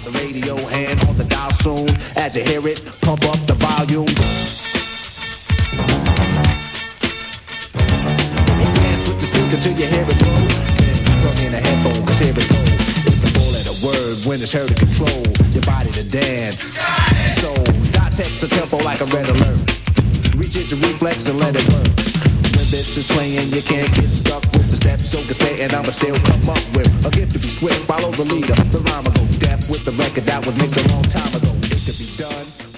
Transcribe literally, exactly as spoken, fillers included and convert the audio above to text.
the radio, hand on the dial soon. As you hear it, pump up the volume. Dance with the speaker till you hear it blow. Then plug in a headphone, cause here it go. It's a four-letter word when it's heard to control your body to dance. So, dot text a tempo like a red alert. Reach your reflex and let it work. When this is playing, you can't get stuck with the steps. So can say, and I'ma still come up with a gift to be swift. Follow the leader, the rhyme will go deaf with the record that was mixed a long time ago. It could be done.